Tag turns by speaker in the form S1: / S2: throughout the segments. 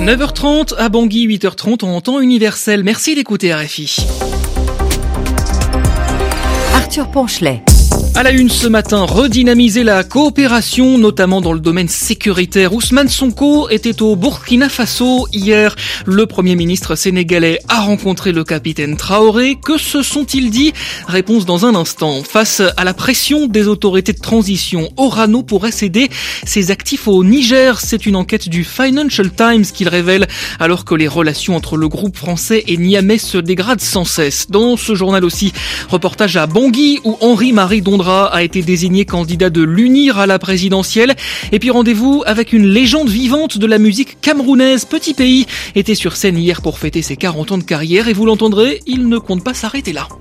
S1: 9h30 à Bangui, 8h30 en temps universel. Merci d'écouter RFI.
S2: Arthur Ponchelet.
S1: À la une ce matin, redynamiser la coopération, notamment dans le domaine sécuritaire. Ousmane Sonko était au Burkina Faso hier. Le Premier ministre sénégalais a rencontré le capitaine Traoré. Que se sont-ils dit? Réponse dans un instant. Face à la pression des autorités de transition, Orano pourrait céder ses actifs au Niger. C'est une enquête du Financial Times qui le révèle, alors que les relations entre le groupe français et Niamey se dégradent sans cesse. Dans ce journal aussi, reportage à Bangui où Henri-Marie Dondra a été désigné candidat de l'UNIR à la présidentielle. Et puis rendez-vous avec une légende vivante de la musique camerounaise. Petit Pays était sur scène hier pour fêter ses 40 ans de carrière et vous l'entendrez, il ne compte pas s'arrêter là.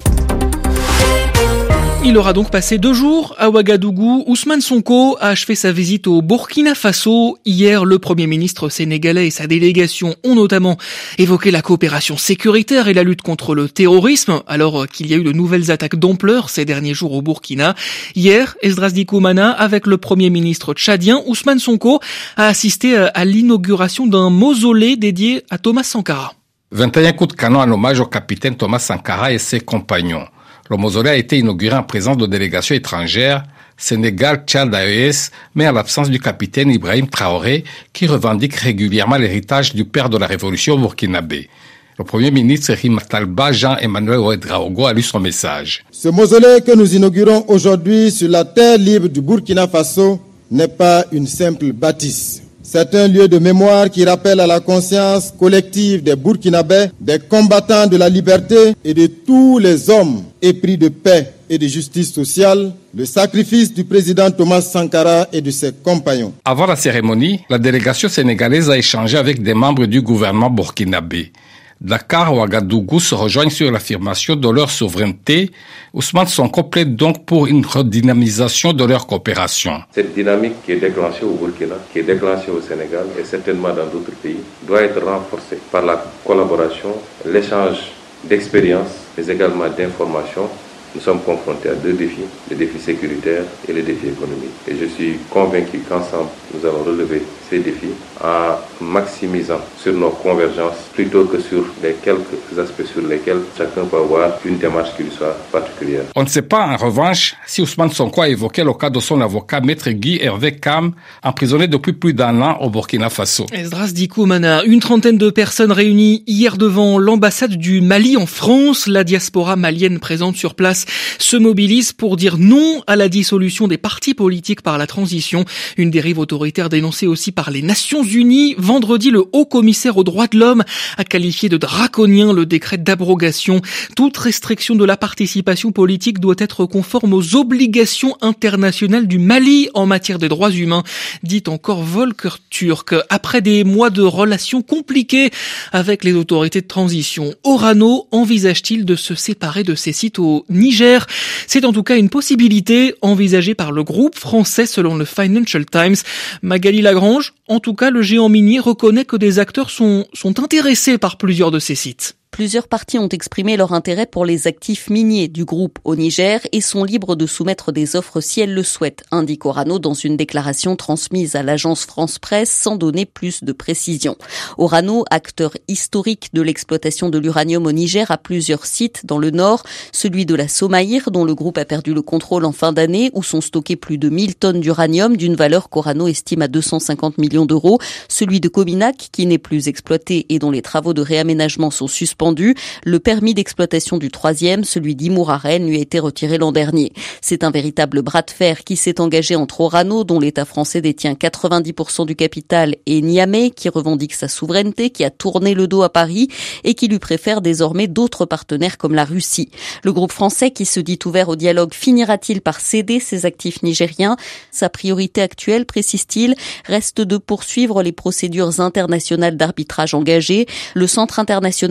S1: Il aura donc passé 2 jours à Ouagadougou. Ousmane Sonko a achevé sa visite au Burkina Faso. Hier, le Premier ministre sénégalais et sa délégation ont notamment évoqué la coopération sécuritaire et la lutte contre le terrorisme, alors qu'il y a eu de nouvelles attaques d'ampleur ces derniers jours au Burkina. Hier, Esdras Dikoumana, avec le Premier ministre tchadien, Ousmane Sonko, a assisté à l'inauguration d'un mausolée dédié à Thomas Sankara.
S3: 21 coups de canon en hommage au capitaine Thomas Sankara et ses compagnons. Le mausolée a été inauguré en présence de délégations étrangères, Sénégal, Tchad, AES, mais en l'absence du capitaine Ibrahim Traoré, qui revendique régulièrement l'héritage du père de la révolution burkinabé. Le Premier ministre Rima Talba, Jean-Emmanuel Ouedraogo, a lu son message.
S4: Ce mausolée que nous inaugurons aujourd'hui sur la terre libre du Burkina Faso n'est pas une simple bâtisse. C'est un lieu de mémoire qui rappelle à la conscience collective des Burkinabés, des combattants de la liberté et de tous les hommes épris de paix et de justice sociale, le sacrifice du président Thomas Sankara et de ses compagnons.
S3: Avant la cérémonie, la délégation sénégalaise a échangé avec des membres du gouvernement burkinabé. Dakar et Ouagadougou se rejoignent sur l'affirmation de leur souveraineté. Ousmane Sonko plaide donc pour une redynamisation de leur coopération.
S5: Cette dynamique qui est déclenchée au Burkina, qui est déclenchée au Sénégal et certainement dans d'autres pays, doit être renforcée par la collaboration, l'échange d'expériences, mais également d'informations. Nous sommes confrontés à 2 défis, le défi sécuritaire et le défi économique. Et je suis convaincu qu'ensemble, nous allons relever ces défis en maximisant sur nos convergences plutôt que sur les quelques aspects sur lesquels chacun peut avoir une démarche qui lui soit particulière.
S3: On ne sait pas en revanche si Ousmane Sonko a évoqué le cas de son avocat Maître Guy Hervé Kam, emprisonné depuis plus d'1 an au Burkina Faso.
S1: Esdras Dikoumana, une trentaine de personnes réunies hier devant l'ambassade du Mali en France. La diaspora malienne présente sur place se mobilise pour dire non à la dissolution des partis politiques par la transition. Une dérive autoritaire dénoncée aussi par les Nations Unies. Vendredi, le haut-commissaire aux droits de l'homme a qualifié de draconien le décret d'abrogation. Toute restriction de la participation politique doit être conforme aux obligations internationales du Mali en matière de droits humains, dit encore Volker Turk. Après des mois de relations compliquées avec les autorités de transition, Orano envisage-t-il de se séparer de ses sites au Niger? C'est en tout cas une possibilité envisagée par le groupe français selon le Financial Times. Magali Lagrange, en tout cas, le géant minier reconnaît que des acteurs sont intéressés par plusieurs de ces sites.
S2: Plusieurs parties ont exprimé leur intérêt pour les actifs miniers du groupe au Niger et sont libres de soumettre des offres si elles le souhaitent, indique Orano dans une déclaration transmise à l'agence France Presse sans donner plus de précision. Orano, acteur historique de l'exploitation de l'uranium au Niger, a plusieurs sites dans le nord, celui de la Somaïr dont le groupe a perdu le contrôle en fin d'année où sont stockées plus de 1000 tonnes d'uranium d'une valeur qu'Orano estime à 250 millions d'euros, celui de Cominac qui n'est plus exploité et dont les travaux de réaménagement sont suspendus. Le permis d'exploitation du 3e, celui d'Imouraren, lui a été retiré l'an dernier. C'est un véritable bras de fer qui s'est engagé entre Orano, dont l'État français détient 90% du capital, et Niamey, qui revendique sa souveraineté, qui a tourné le dos à Paris et qui lui préfère désormais d'autres partenaires comme la Russie. Le groupe français, qui se dit ouvert au dialogue, finira-t-il par céder ses actifs nigériens? Sa priorité actuelle, précise-t-il, reste de poursuivre les procédures internationales d'arbitrage engagées. Le Centre international pour le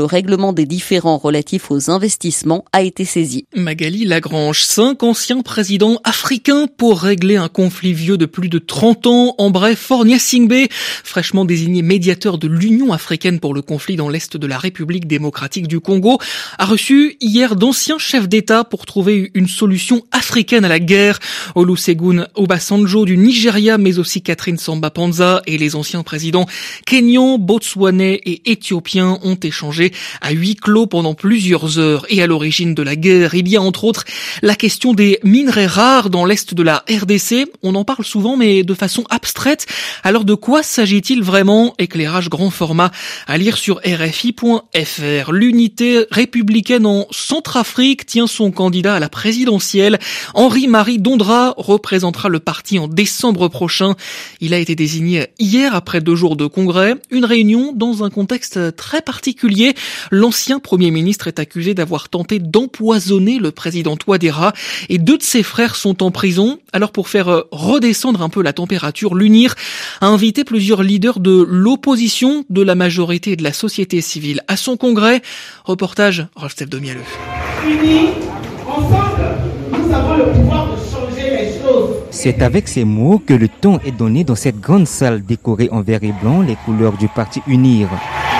S2: règlement des différends relatifs aux investissements a été saisi.
S1: Magali Lagrange, 5 anciens présidents africains pour régler un conflit vieux de plus de 30 ans. En bref, Faure Gnassingbé, fraîchement désigné médiateur de l'Union africaine pour le conflit dans l'Est de la République démocratique du Congo, a reçu hier d'anciens chefs d'État pour trouver une solution africaine à la guerre. Olusegun Obasanjo du Nigeria, mais aussi Catherine Samba-Panza et les anciens présidents kenyans, botswanais et éthiopiens ont échangé à huis clos pendant plusieurs heures. Et à l'origine de la guerre, il y a entre autres la question des minerais rares dans l'Est de la RDC. On en parle souvent, mais de façon abstraite. Alors de quoi s'agit-il vraiment? Éclairage grand format à lire sur RFI.fr. L'unité républicaine en Centrafrique tient son candidat à la présidentielle. Henri-Marie Dondra représentera le parti en décembre prochain. Il a été désigné hier après 2 jours de congrès. Une réunion dans un contexte très particulier. L'ancien Premier ministre est accusé d'avoir tenté d'empoisonner le président Touadéra et 2 de ses frères sont en prison. Alors pour faire redescendre un peu la température, l'UNIR a invité plusieurs leaders de l'opposition, de la majorité et de la société civile à son congrès. Reportage Rolf-Steph Domialeux.
S6: Unis, ensemble, nous avons le pouvoir de changer les choses.
S7: C'est avec ces mots que le ton est donné dans cette grande salle décorée en vert et blanc, les couleurs du parti UNIR.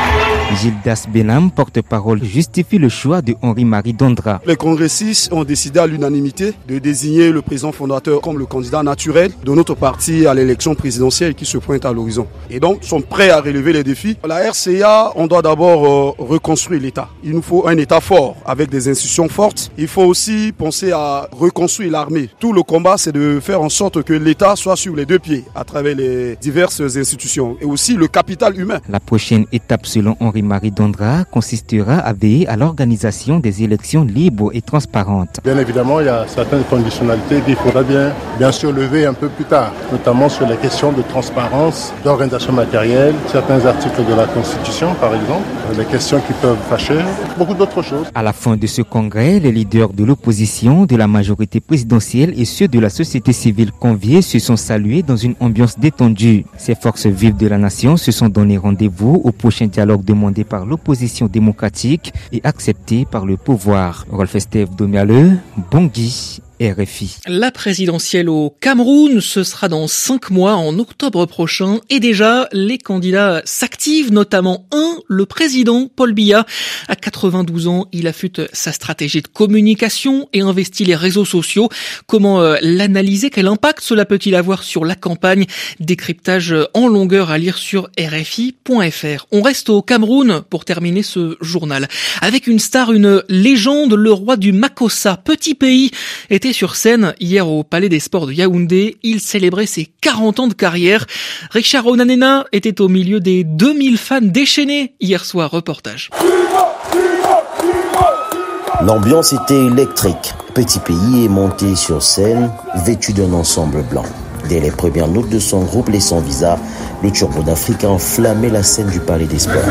S7: Gildas Benham, porte-parole, justifie le choix de Henri-Marie Dondra.
S8: Les congressistes ont décidé à l'unanimité de désigner le président fondateur comme le candidat naturel de notre parti à l'élection présidentielle qui se pointe à l'horizon. Et donc, sont prêts à relever les défis. La RCA, on doit d'abord reconstruire l'État. Il nous faut un État fort, avec des institutions fortes. Il faut aussi penser à reconstruire l'armée. Tout le combat, c'est de faire en sorte que l'État soit sur les 2 pieds à travers les diverses institutions et aussi le capital humain.
S7: La prochaine étape, selon Henri-Marie Dondra, consistera à veiller à l'organisation des élections libres et transparentes.
S9: Bien évidemment, il y a certaines conditionnalités qu'il faudra bien sûr lever un peu plus tard, notamment sur les questions de transparence, d'organisation matérielle, certains articles de la Constitution par exemple, les questions qui peuvent fâcher, beaucoup d'autres choses.
S7: À la fin de ce congrès, les leaders de l'opposition, de la majorité présidentielle et ceux de la société civile conviés se sont salués dans une ambiance détendue. Ces forces vives de la nation se sont donné rendez-vous au prochain dialogue demandé par l'opposition démocratique et accepté par le pouvoir. Rolf-Steph Domialeux, Bangui, RFI.
S1: La présidentielle au Cameroun, ce sera dans 5 mois, en octobre prochain. Et déjà, les candidats s'activent, notamment le président Paul Biya. À 92 ans, il affûte sa stratégie de communication et investit les réseaux sociaux. Comment l'analyser? Quel impact cela peut-il avoir sur la campagne? Décryptage en longueur à lire sur RFI.fr. On reste au Cameroun pour terminer ce journal. Avec une star, une légende, le roi du Makossa, petit pays, était sur scène hier au Palais des Sports de Yaoundé. Il célébrait ses 40 ans de carrière. Richard Onanena était au milieu des 2000 fans déchaînés hier soir. Reportage.
S10: L'ambiance était électrique. Petit Pays est monté sur scène, vêtu d'un ensemble blanc. Dès les premières notes de son groupe Les Sans Visa, le Turbo d'Afrique a enflammé la scène du Palais des Sports.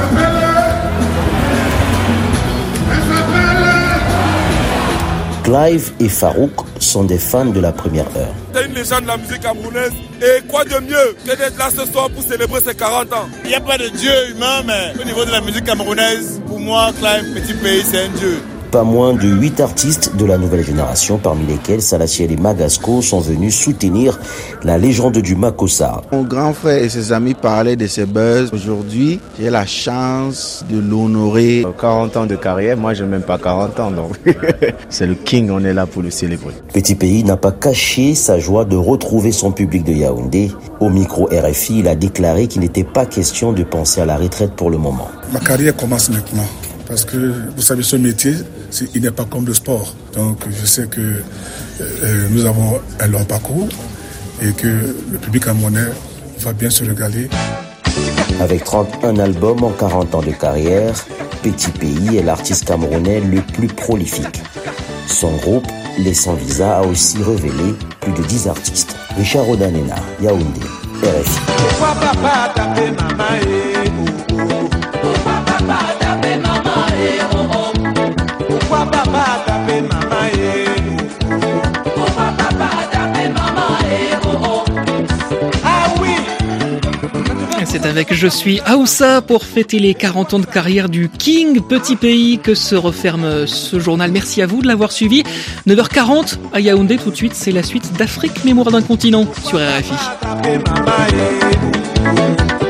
S10: Clive et Farouk sont des fans de la première heure.
S11: C'est une légende de la musique camerounaise. Et quoi de mieux que d'être là ce soir pour célébrer ses 40 ans?
S12: Il n'y a pas de dieu humain, mais au niveau de la musique camerounaise, pour moi, Clive, Petit Pays, c'est un dieu.
S10: Pas moins de 8 artistes de la nouvelle génération, parmi lesquels Salatiel et Magasco, sont venus soutenir la légende du Makossa.
S13: Mon grand frère et ses amis parlaient de ses buzz. Aujourd'hui, j'ai la chance de l'honorer.
S14: 40 ans de carrière, moi je n'ai même pas 40 ans, donc c'est le king, on est là pour le célébrer.
S10: Petit Pays n'a pas caché sa joie de retrouver son public de Yaoundé. Au micro RFI, il a déclaré qu'il n'était pas question de penser à la retraite pour le moment.
S15: Ma carrière commence maintenant. Parce que, vous savez, ce métier, il n'est pas comme le sport. Donc, je sais que nous avons un long parcours et que le public camerounais va bien se régaler.
S10: Avec 31 albums en 40 ans de carrière, Petit Pays est l'artiste camerounais le plus prolifique. Son groupe, Les Sans Visa, a aussi révélé plus de 10 artistes. Richard Onanena, Yaoundé, RFI.
S6: Pourquoi papa taper maman et pourquoi papa taper maman et pourquoi papa taper maman et pourquoi papa taper maman et ah oui.
S1: C'est avec Je suis Aoussa pour fêter les 40 ans de carrière du King Petit Pays que se referme ce journal. Merci à vous de l'avoir suivi. 9h40 à Yaoundé, tout de suite, c'est la suite d'Afrique Mémoire d'un continent sur RFI.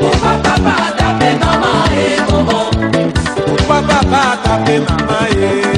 S1: Papa,